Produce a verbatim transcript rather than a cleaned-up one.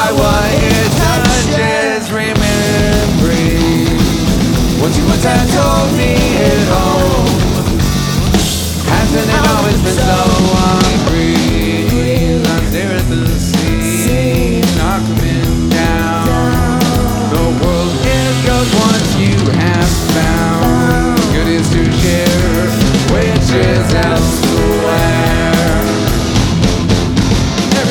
by what it touches, remembering what you once had told me at home. Hasn't it always been so unfree?